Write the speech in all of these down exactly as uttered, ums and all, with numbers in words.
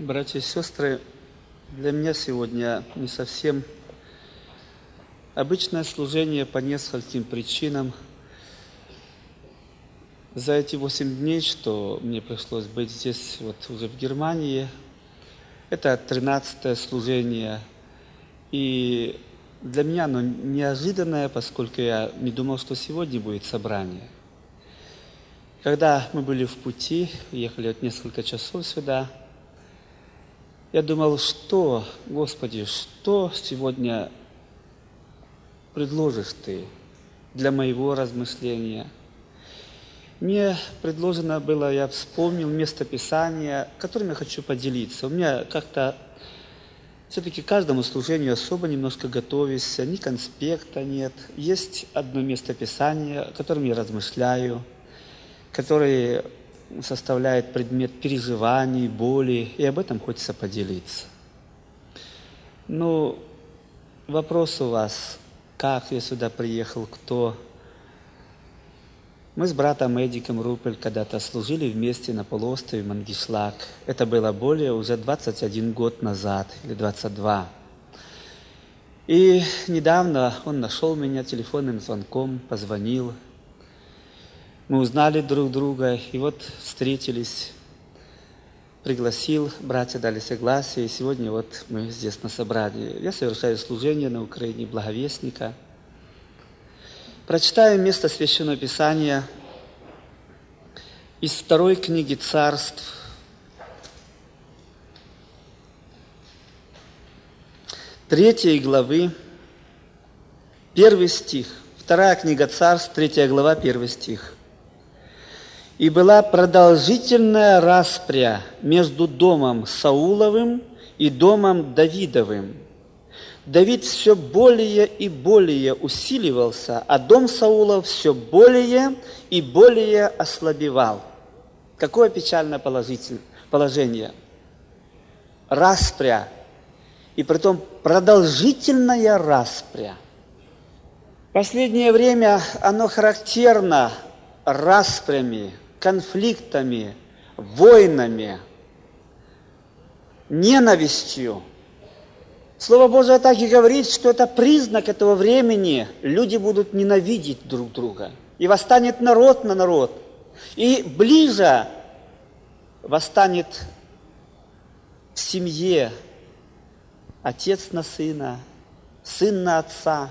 Братья и сестры, для меня сегодня не совсем обычное служение по нескольким причинам. За эти восемь дней, что мне пришлось быть здесь, вот уже в Германии, это тринадцатое служение. И для меня оно неожиданное, поскольку я не думал, что сегодня будет собрание. Когда мы были в пути, ехали вот несколько часов сюда, я думал, что, Господи, что сегодня предложишь Ты для моего размышления? Мне предложено было, я вспомнил место Писания, которым я хочу поделиться. У меня как-то все-таки к каждому служению особо немножко готовюсь, ни конспекта нет. Есть одно место Писания, о котором я размышляю, которое составляет предмет переживаний, боли, и об этом хочется поделиться. Ну, вопрос у вас, как я сюда приехал, кто? Мы с братом Эдиком Рупель когда-то служили вместе на полуострове Мангишлак. Это было более уже двадцать один год назад, или двадцать два. И недавно он нашел меня телефонным звонком, позвонил. Мы узнали друг друга, и вот встретились, пригласил, братья дали согласие, и сегодня вот мы здесь на собрании. Я совершаю служение на Украине благовестника. Прочитаем место Священного Писания из второй книги Царств, третьей главы, первый стих. Вторая книга Царств, третья глава, первый стих. «И была продолжительная распря между домом Сауловым и домом Давидовым. Давид все более и более усиливался, а дом Саулов все более и более ослабевал». Какое печальное положение. Распря, и притом продолжительная распря. Последнее время оно характерно распрями, конфликтами, войнами, ненавистью. Слово Божие так и говорит, что это признак этого времени. Люди будут ненавидеть друг друга. И восстанет народ на народ. И ближе восстанет в семье отец на сына, сын на отца.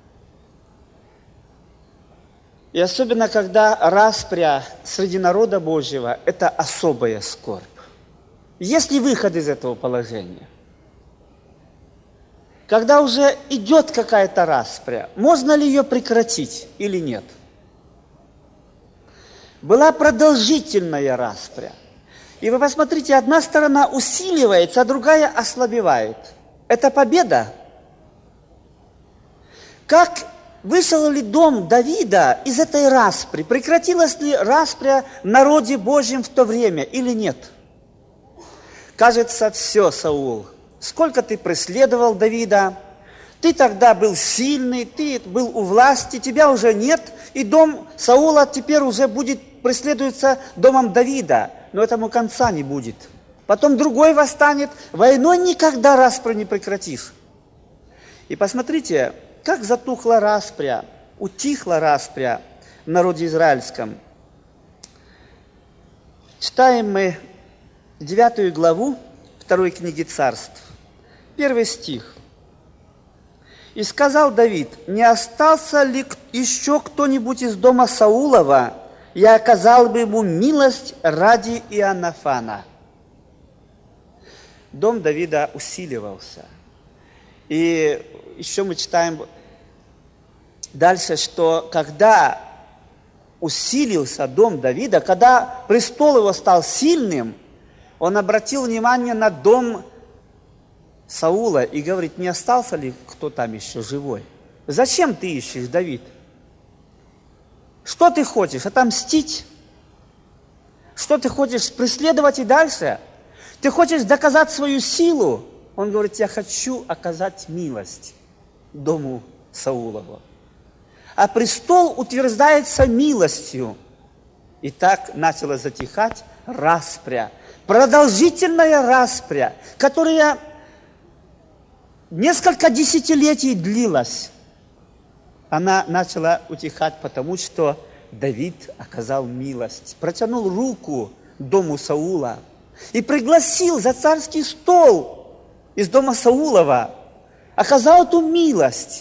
И особенно, когда распря среди народа Божьего, это особая скорбь. Есть ли выход из этого положения? Когда уже идет какая-то распря, можно ли ее прекратить или нет? Была продолжительная распря. И вы посмотрите, одна сторона усиливается, а другая ослабевает. Это победа. Как вышел ли дом Давида из этой распри? Прекратилась ли распря в народе Божьем в то время или нет? Кажется, все, Саул. Сколько ты преследовал Давида? Ты тогда был сильный, ты был у власти, тебя уже нет, и дом Саула теперь уже будет преследуется домом Давида, но этому конца не будет. Потом другой восстанет, войной никогда распря не прекратишь. И посмотрите, как затухла распря, утихла распря в народе израильском. Читаем мы девятую главу второй книги Царств, первый стих. «И сказал Давид: не остался ли еще кто-нибудь из дома Саулова, я оказал бы ему милость ради Иоаннафана». Дом Давида усиливался. И еще мы читаем дальше, что когда усилился дом Давида, когда престол его стал сильным, он обратил внимание на дом Саула и говорит: не остался ли кто там еще живой? Зачем ты ищешь, Давид? Что ты хочешь? Отомстить? Что ты хочешь преследовать и дальше? Ты хочешь доказать свою силу? Он говорит: я хочу оказать милость дому Саулову. А престол утверждается милостью. И так начала затихать распря, продолжительная распря, которая несколько десятилетий длилась. Она начала утихать, потому что Давид оказал милость, протянул руку дому Саула и пригласил за царский стол из дома Саулова, оказал эту милость.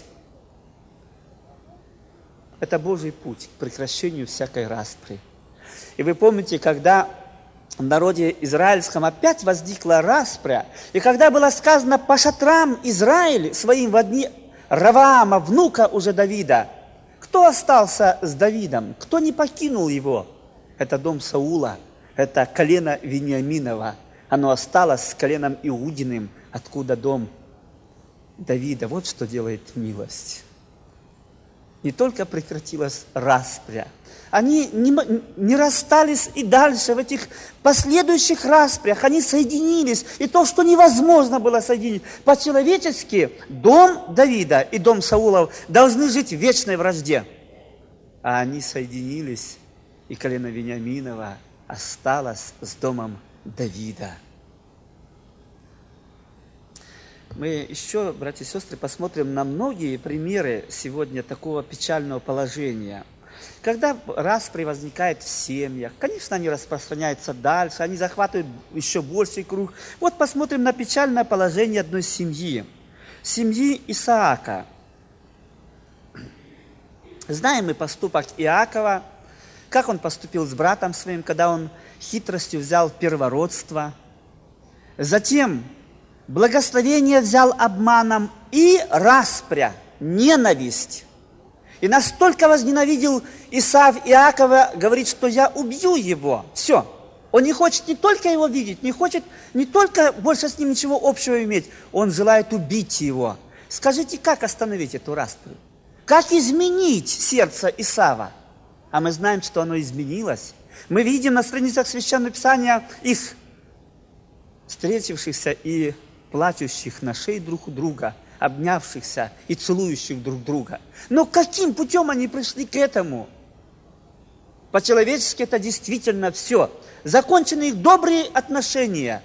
Это Божий путь к прекращению всякой распри. И вы помните, когда в народе израильском опять возникла распря, и когда было сказано по шатрам Израиль своим в одни Раваама, внука уже Давида, кто остался с Давидом, кто не покинул его? Это дом Саула, это колено Вениаминова. Оно осталось с коленом Иудиным, откуда дом Давида. Вот что делает милость. Не только прекратилась распря, они не, не расстались и дальше в этих последующих распрях, они соединились. И то, что невозможно было соединить. По-человечески дом Давида и дом Саулов должны жить в вечной вражде. А они соединились, и колено Вениаминова осталось с домом Давида. Мы еще, братья и сестры, посмотрим на многие примеры сегодня такого печального положения. Когда распри возникает в семьях, конечно, они распространяются дальше, они захватывают еще больший круг. Вот посмотрим на печальное положение одной семьи. Семьи Исаака. Знаем мы поступок Иакова, как он поступил с братом своим, когда он хитростью взял первородство. Затем благословение взял обманом и распря, ненависть. И настолько возненавидел Исав Иакова, говорит, что я убью его. Все. Он не хочет не только его видеть, не хочет не только больше с ним ничего общего иметь, он желает убить его. Скажите, как остановить эту распрю? Как изменить сердце Исава? А мы знаем, что оно изменилось. Мы видим на страницах Священного Писания их встретившихся и плачущих на шее друг у друга, обнявшихся и целующих друг друга. Но каким путем они пришли к этому? По-человечески это действительно все. Закончены их добрые отношения.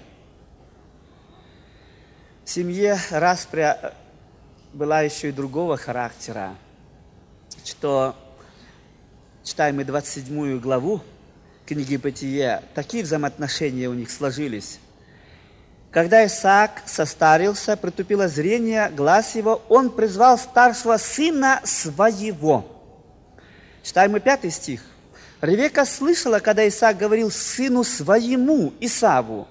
В семье распря была еще и другого характера, что, читаем мы двадцать седьмую главу книги Бытие, такие взаимоотношения у них сложились. Когда Исаак состарился, притупило зрение, глаз его, он призвал старшего сына своего. Читаем мы пятый стих. Ревека слышала, когда Исаак говорил сыну своему, Исаву.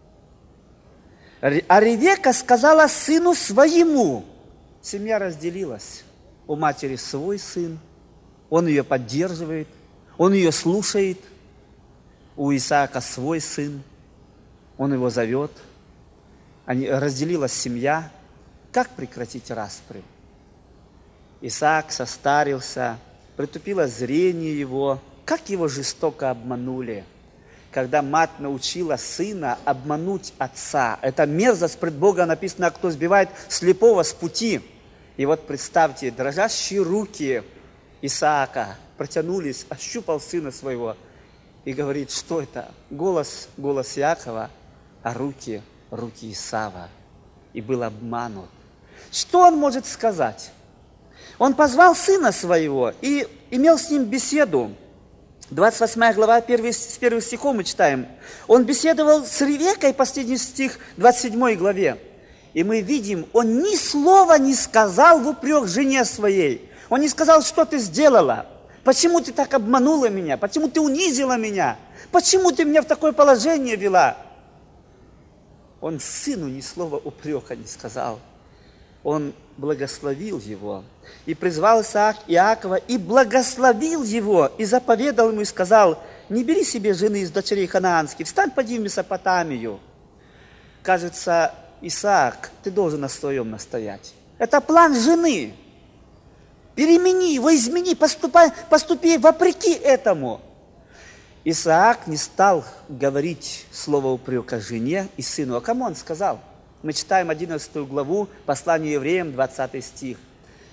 А Ревека сказала сыну своему. Семья разделилась. У матери свой сын, он ее поддерживает, он ее слушает. У Исаака свой сын, он его зовет. Они, разделилась семья. Как прекратить распрю? Исаак состарился, притупило зрение его. Как его жестоко обманули, когда мать научила сына обмануть отца. Это мерзость пред Богом написано, кто сбивает слепого с пути. И вот представьте, дрожащие руки Исаака протянулись, ощупал сына своего и говорит, что это? Голос, голос Иакова, а руки, руки Исава. И был обманут. Что он может сказать? Он позвал сына своего и имел с ним беседу. двадцать восьмая глава, первый, с первых стихов мы читаем. Он беседовал с Ревекой, последний стих, двадцать седьмой главе. И мы видим, он ни слова не сказал в упрек жене своей. Он не сказал, что ты сделала, почему ты так обманула меня, почему ты унизила меня, почему ты меня в такое положение вела. Он сыну ни слова упрека не сказал. Он благословил его. И призвал Исаак Иакова, и благословил его, и заповедал ему, и сказал, не бери себе жены из дочерей ханаанских, встань, поди в Месопотамию. Кажется, Исаак, ты должен на своем настоять. Это план жены. Перемени его, измени, поступай, поступи вопреки этому. Исаак не стал говорить слово упрека жене и сыну. А кому он сказал? Мы читаем одиннадцатую главу, послание евреям, двадцатый стих.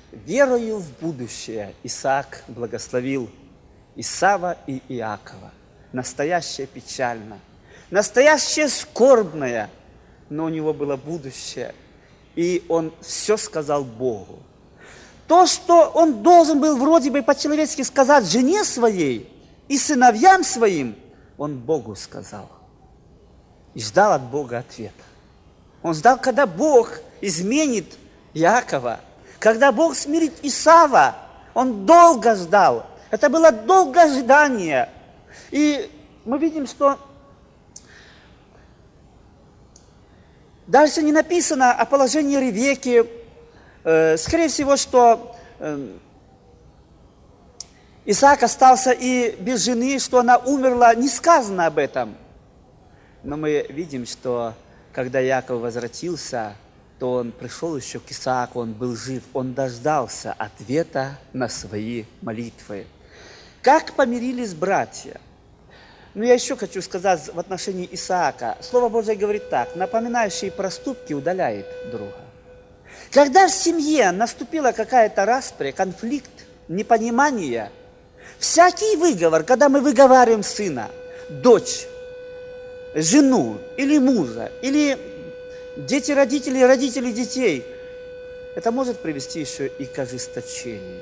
«Верою в будущее Исаак благословил Исава и Иакова». настоящее печально, настоящее скорбное, но у него было будущее. И он все сказал Богу. То, что он должен был вроде бы по-человечески сказать жене своей и сыновьям своим, он Богу сказал. И ждал от Бога ответа. Он ждал, когда Бог изменит Иакова, когда Бог смирит Исава. Он долго ждал. Это было долгое ожидание. И мы видим, что дальше не написано о положении Ревекки. Скорее всего, что Исаак остался и без жены, что она умерла, не сказано об этом. Но мы видим, что когда Иаков возвратился, то он пришел еще к Исааку, он был жив, он дождался ответа на свои молитвы. Как помирились братья? Ну, я еще хочу сказать в отношении Исаака. Слово Божие говорит так: напоминающие проступки удаляет друга. Когда в семье наступила какая-то распря, конфликт, непонимание, всякий выговор, когда мы выговариваем сына, дочь, жену или мужа, или дети родителей, родители детей, это может привести еще и к ожесточению.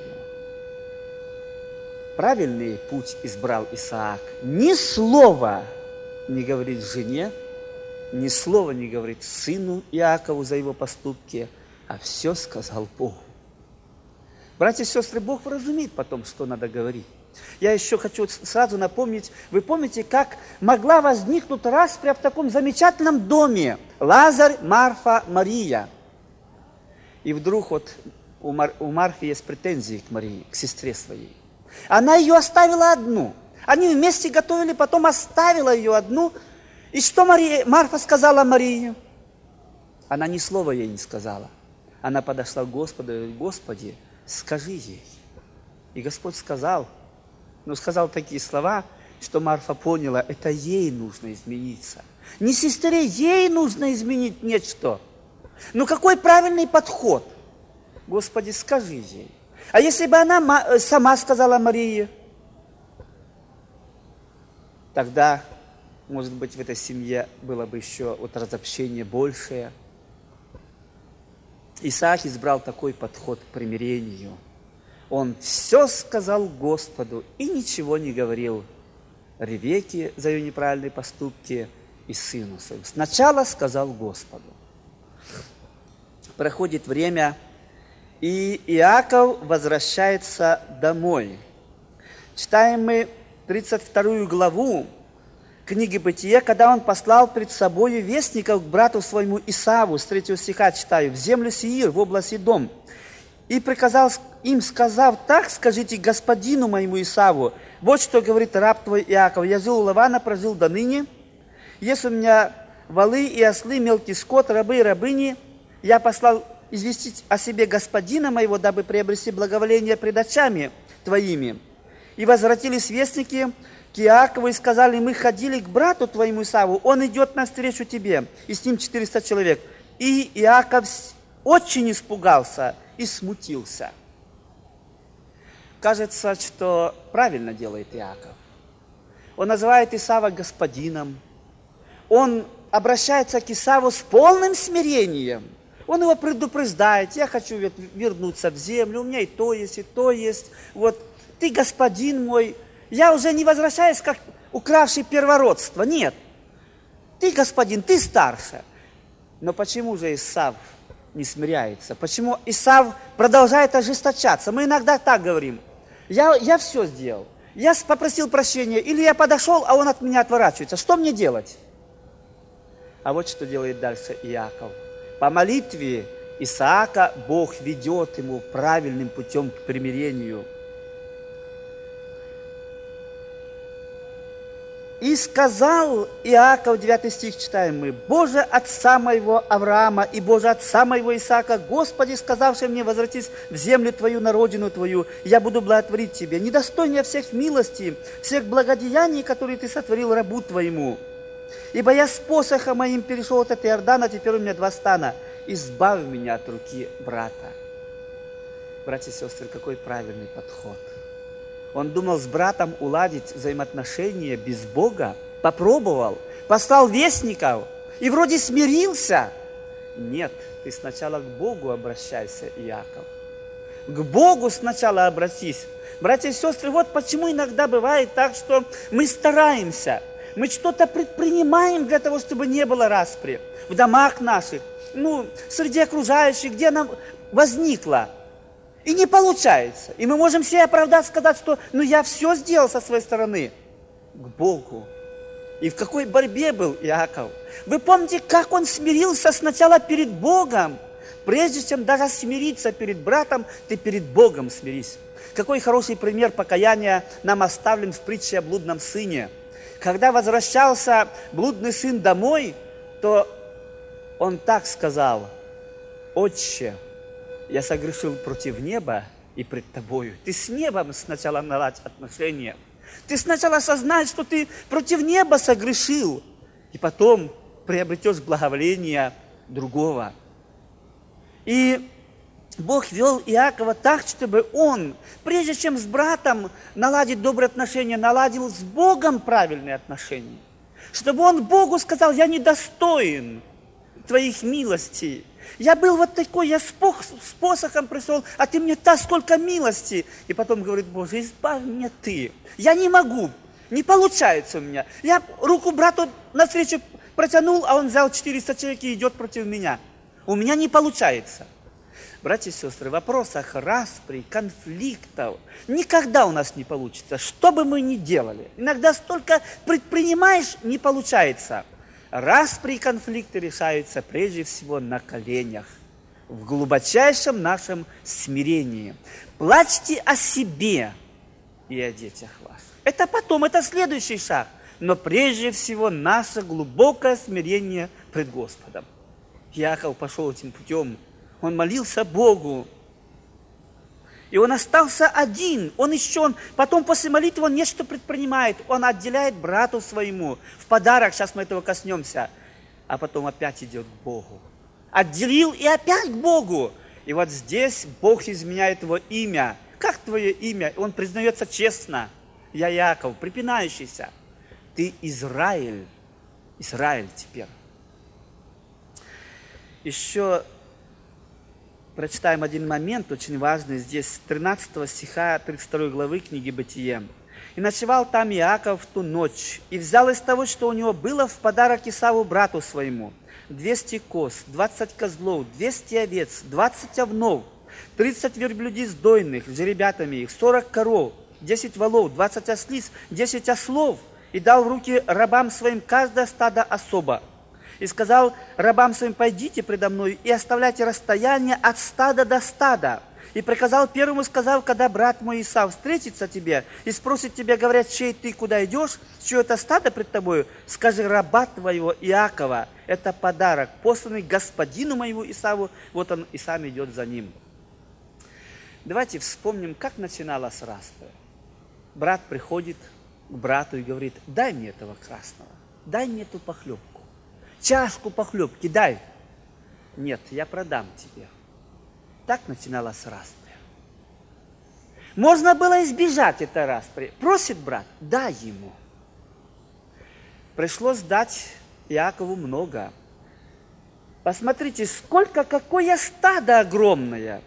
Правильный путь избрал Исаак. Ни слова не говорит жене, ни слова не говорит сыну Иакову за его поступки, а все сказал Богу. Братья и сестры, Бог вразумит потом, что надо говорить. Я еще хочу сразу напомнить, вы помните, как могла возникнуть распря в таком замечательном доме? Лазарь, Марфа, Мария. И вдруг вот у, Мар, у Марфы есть претензии к Марии, к сестре своей. Она ее оставила одну. Они вместе готовили, потом оставила ее одну. И что Мария, Марфа сказала Марии? Она ни слова ей не сказала. Она подошла к Господу и говорит: Господи, скажи ей. И Господь сказал, но сказал такие слова, что Марфа поняла, это ей нужно измениться. Не сестре, ей нужно изменить нечто. Но какой правильный подход? Господи, скажи ей. А если бы она сама сказала Марии, тогда, может быть, в этой семье было бы еще вот разобщение большее. Исаак избрал такой подход к примирению. Он все сказал Господу и ничего не говорил Ревекке за ее неправильные поступки и сыну своему. Сначала сказал Господу. Проходит время, и Иаков возвращается домой. Читаем мы тридцать вторую главу книги Бытия, когда он послал пред собою вестников к брату своему Исаву, с третьего стиха читаю, в землю Сеир, в область Идом. И приказал им, сказав: так скажите господину моему Исаву, вот что говорит раб твой Иаков: я жил у Лавана, прожил до ныне, есть у меня волы и ослы, мелкий скот, рабы и рабыни, я послал известить о себе господина моего, дабы приобрести благоволение пред очами твоими. И возвратились вестники к Иакову и сказали: мы ходили к брату твоему Исаву, он идет навстречу тебе, и с ним четыреста человек. И Иаков очень испугался и смутился. Кажется, что правильно делает Иаков. Он называет Исава господином. Он обращается к Исаву с полным смирением. Он его предупреждает: я хочу вернуться в землю, у меня и то есть, и то есть. Вот, ты господин мой, я уже не возвращаюсь, как укравший первородство. Нет, ты господин, ты старше. Но почему же Исав не смиряется? Почему Исав продолжает ожесточаться? Мы иногда так говорим: я, я все сделал, я попросил прощения, или я подошел, а он от меня отворачивается. Что мне делать? А вот что делает дальше Иаков. По молитве Исаака Бог ведет ему правильным путем к примирению. И сказал Иаков, девятый стих читаем мы: Боже отца моего Авраама и Боже отца моего Исаака, Господи, сказавший мне: возвратись в землю твою, на родину твою, я буду благотворить тебе, недостоин я всех милостей, всех благодеяний, которые ты сотворил рабу твоему. Ибо я с посохом моим перешел от этого Иордана, теперь у меня два стана. Избавь меня от руки брата. Братья и сестры, какой правильный подход. Он думал с братом уладить взаимоотношения без Бога, попробовал, послал вестников и вроде смирился. Нет, ты сначала к Богу обращайся, Иаков. К Богу сначала обратись. Братья и сестры, вот почему иногда бывает так, что мы стараемся, мы что-то предпринимаем для того, чтобы не было распри в домах наших, ну, среди окружающих, где она возникла. И не получается. И мы можем себе оправдать, сказать, что ну я все сделал со своей стороны. К Богу. И в какой борьбе был Иаков. Вы помните, как он смирился сначала перед Богом? Прежде чем даже смириться перед братом, ты перед Богом смирись. Какой хороший пример покаяния нам оставлен в притче о блудном сыне. Когда возвращался блудный сын домой, то он так сказал: «Отче, я согрешил против неба и пред тобою». Ты с небом сначала наладь отношения. Ты сначала осознаешь, что ты против неба согрешил, и потом приобретешь благоволение другого. И Бог вел Иакова так, чтобы он, прежде чем с братом наладить добрые отношения, наладил с Богом правильные отношения. Чтобы он Богу сказал: «Я недостоин твоих милостей. Я был вот такой, я с посохом пришел, а ты мне та сколько милости». И потом говорит: «Боже, избавь меня ты. Я не могу, не получается у меня. Я руку брату навстречу протянул, а он взял четыреста человек и идет против меня. У меня не получается». Братья и сестры, в вопросах распри, конфликтов никогда у нас не получится, что бы мы ни делали. Иногда столько предпринимаешь, не получается. Распри и конфликты решаются прежде всего на коленях, в глубочайшем нашем смирении. Плачьте о себе и о детях ваших. Это потом, это следующий шаг. Но прежде всего наше глубокое смирение пред Господом. Иаков пошел этим путем. Он молился Богу. И он остался один. Он еще, он, потом после молитвы он нечто предпринимает. Он отделяет брату своему в подарок. Сейчас мы этого коснемся. А потом опять идет к Богу. Отделил и опять к Богу. И вот здесь Бог изменяет его имя. Как твое имя? Он признается честно. Я Иаков, припинающийся. Ты Израиль. Израиль теперь. Еще прочитаем один момент, очень важный, здесь с тринадцатого стиха тридцать второй главы книги Бытие. «И ночевал там Иаков в ту ночь, и взял из того, что у него было, в подарок Исаву брату своему, двести коз, двадцать козлов, двести овец, двадцать овнов, тридцать верблюдиц дойных с жеребятами их, сорок коров, десять волов, двадцать ослиц, десять ослов, и дал в руки рабам своим каждое стадо особо. И сказал рабам своим: пойдите предо мной и оставляйте расстояние от стада до стада. И приказал первому, сказав: когда брат мой Исав встретится тебе и спросит тебя, говоря: чей ты, куда идешь, чье это стадо пред тобою, скажи: раба твоего Иакова, это подарок, посланный господину моему Исаву, вот он и сам идет за ним». Давайте вспомним, как начиналась распря. Брат приходит к брату и говорит: дай мне этого красного, дай мне эту похлебку. Чашку похлебки дай. Нет, я продам тебе. Так начиналась распря. Можно было избежать этой распри. Просит брат, дай ему. Пришлось дать Иакову много. Посмотрите, сколько, какое стадо огромное.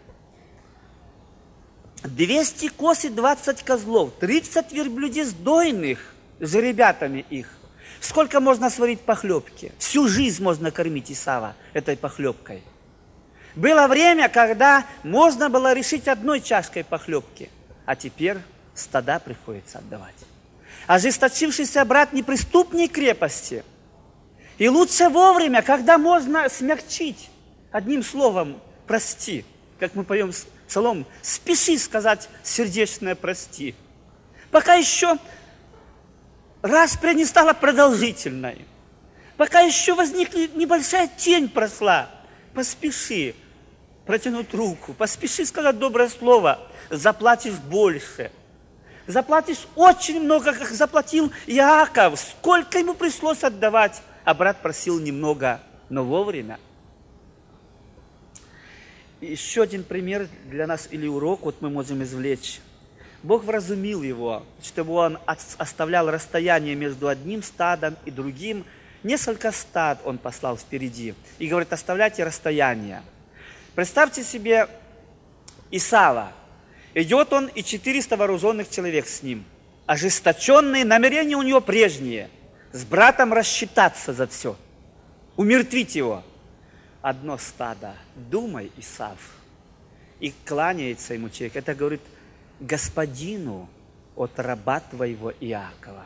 двести коз и двадцать козлов, тридцать верблюдиц дойных с жеребятами их. Сколько можно сварить похлебки? Всю жизнь можно кормить Исава этой похлебкой. Было время, когда можно было решить одной чашкой похлебки, а теперь стада приходится отдавать. Ожесточившийся брат неприступней крепости. И лучше вовремя, когда можно смягчить одним словом «прости», как мы поем псалом, спеши сказать сердечное «прости». Пока еще распря не стала продолжительной, пока еще возникла небольшая тень прошла, поспеши протянуть руку, поспеши сказать доброе слово, заплатишь больше. Заплатишь очень много, как заплатил Иаков, сколько ему пришлось отдавать, а брат просил немного, но вовремя. Еще один пример для нас или урок, вот мы можем извлечь. Бог вразумил его, чтобы он оставлял расстояние между одним стадом и другим. Несколько стад он послал впереди. И говорит, оставляйте расстояние. Представьте себе Исава. Идет он и четыреста вооруженных человек с ним. Ожесточенные, намерения у него прежние. С братом рассчитаться за все. Умертвить его. Одно стадо. Думай, Исав. И кланяется ему человек. Это говорит, господину от раба твоего Иакова.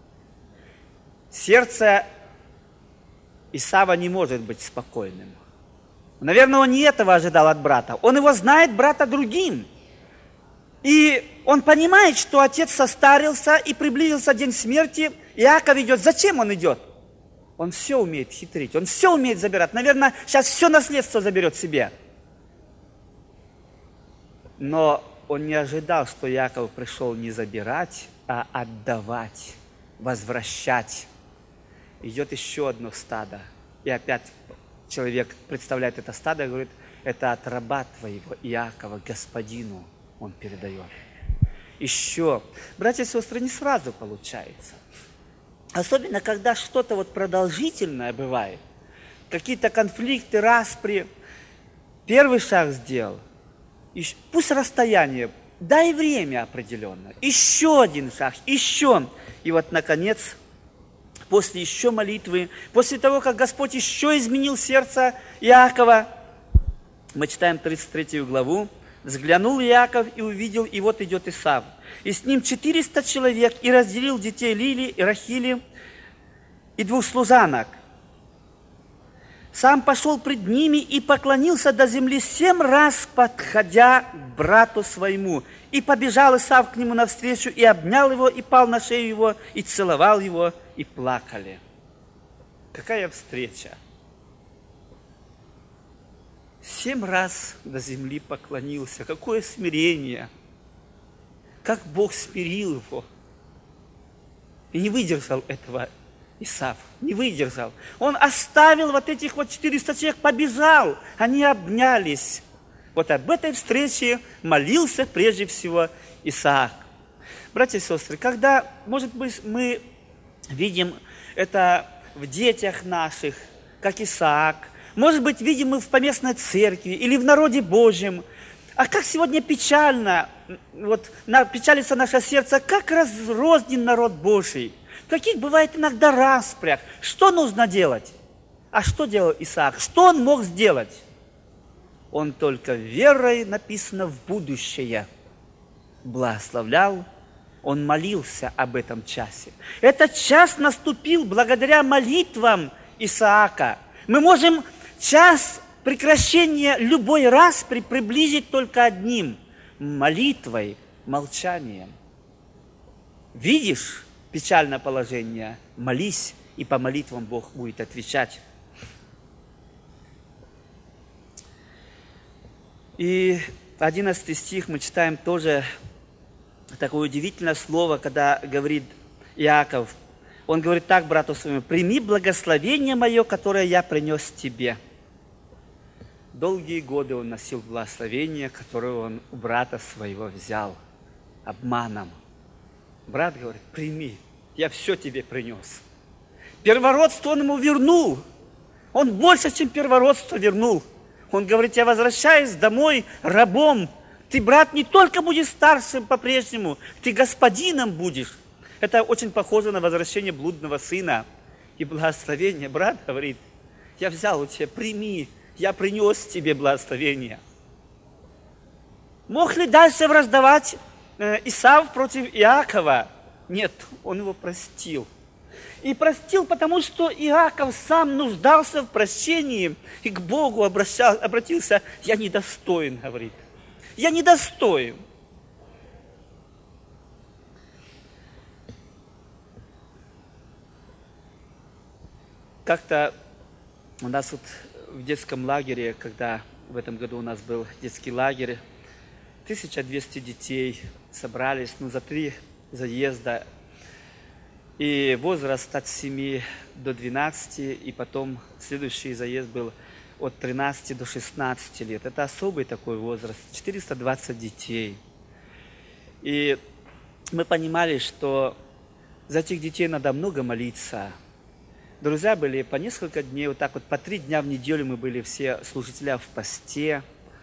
Сердце Исава не может быть спокойным. Наверное, он не этого ожидал от брата. Он его знает, брата, другим. И он понимает, что отец состарился и приблизился день смерти. Иаков идет. Зачем он идет? Он все умеет хитрить, он все умеет забирать. Наверное, сейчас все наследство заберет себе. Но он не ожидал, что Иаков пришел не забирать, а отдавать, возвращать. Идет еще одно стадо. И опять человек представляет это стадо и говорит, это от раба твоего Иакова, господину он передает. Еще, братья и сестры, не сразу получается. Особенно, когда что-то вот продолжительное бывает. Какие-то конфликты, распри. Первый шаг сделал. Пусть расстояние, дай время определенное. Еще один шаг, еще. И вот, наконец, после еще молитвы, после того, как Господь еще изменил сердце Иакова, мы читаем тридцать третью главу, взглянул Иаков и увидел, и вот идет Исав. И с ним четыреста человек, и разделил детей Лили и Рахили и двух служанок. Сам пошел пред ними и поклонился до земли семь раз, подходя к брату своему. И побежал Исав к нему навстречу, и обнял его, и пал на шею его, и целовал его, и плакали. Какая встреча! Семь раз до земли поклонился. Какое смирение! Как Бог смирил его! И не выдержал этого Исав, не выдержал. Он оставил вот этих вот четыреста человек, побежал. Они обнялись. Вот об этой встрече молился прежде всего Исаак. Братья и сестры, когда, может быть, мы видим это в детях наших, как Исаак, может быть, видим мы в поместной церкви или в народе Божьем, а как сегодня печально, вот, печалится наше сердце, как разрознен народ Божий. В каких бывает иногда распрях. Что нужно делать? А что делал Исаак? Что он мог сделать? Он только верой, написано, в будущее благословлял. Он молился об этом часе. Этот час наступил благодаря молитвам Исаака. Мы можем час прекращения любой распри приблизить только одним – молитвой, молчанием. Видишь печальное положение, молись, и по молитвам Бог будет отвечать. И одиннадцатый стих мы читаем тоже такое удивительное слово, когда говорит Иаков. Он говорит так брату своему: «Прими благословение мое, которое я принес тебе». Долгие годы он носил благословение, которое он у брата своего взял обманом. Брат говорит: прими, я все тебе принес. Первородство он ему вернул. Он больше, чем первородство вернул. Он говорит: я возвращаюсь домой рабом. Ты, брат, не только будешь старшим по-прежнему, ты господином будешь. Это очень похоже на возвращение блудного сына. И благословение. Брат говорит: я взял у тебя, прими, я принес тебе благословение. Мог ли дальше враждовать Исав против Иакова? Нет, он его простил. И простил, потому что Иаков сам нуждался в прощении и к Богу обращал, обратился. Я недостоин, говорит. Я недостоин. Как-то у нас вот в детском лагере, когда в этом году у нас был детский лагерь, тысяча двести детей собрались, ну, за три заезда. И возраст от семи до двенадцати, и потом следующий заезд был от тринадцати до шестнадцати лет. Это особый такой возраст, четыреста двадцать детей. И мы понимали, что за этих детей надо много молиться. Друзья были по несколько дней, вот так вот по три дня в неделю мы были все служители в посте.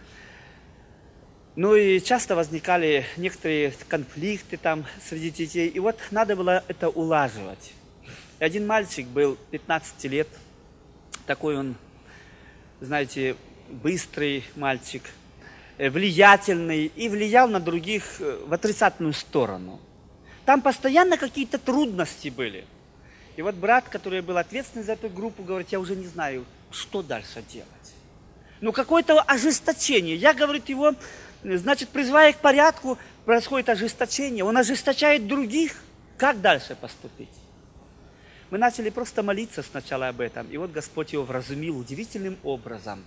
Ну и часто возникали некоторые конфликты там среди детей, и вот надо было это улаживать. И один мальчик был пятнадцати лет, такой он, знаете, быстрый мальчик, влиятельный и влиял на других в отрицательную сторону. Там постоянно какие-то трудности были. И вот брат, который был ответственный за эту группу, говорит, я уже не знаю, что дальше делать. Ну, какое-то ожесточение. Я, говорит, его, значит, призывая к порядку, происходит ожесточение. Он ожесточает других. Как дальше поступить? Мы начали просто молиться сначала об этом. И вот Господь его вразумил удивительным образом.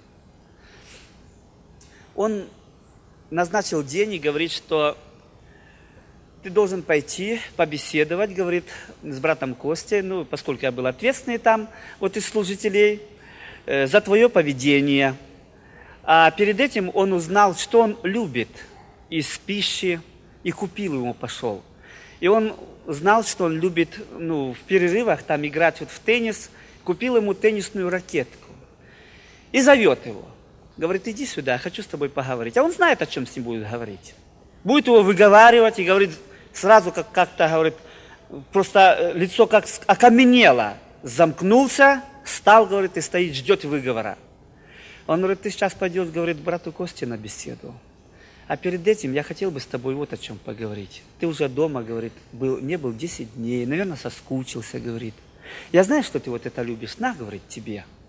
Он назначил день и говорит, что ты должен пойти, побеседовать, говорит, с братом Костей, ну, поскольку я был ответственный там, вот из служителей, э, за твое поведение. А перед этим он узнал, что он любит из пищи, и купил ему, пошел. И он знал, что он любит, ну, в перерывах там играть вот в теннис, купил ему теннисную ракетку. И зовет его. Говорит, иди сюда, я хочу с тобой поговорить. А он знает, о чем с ним будет говорить. Будет его выговаривать и говорит, сразу как- как-то, говорит, просто лицо как окаменело. Замкнулся, встал, говорит, и стоит, ждет выговора. Он говорит, ты сейчас пойдешь, говорит, к брату Косте на беседу. А перед этим я хотел бы с тобой вот о чем поговорить. Ты уже дома, говорит, был, не был десять дней, наверное, соскучился, говорит. Я знаю, что ты вот это любишь, на, говорит, тебе.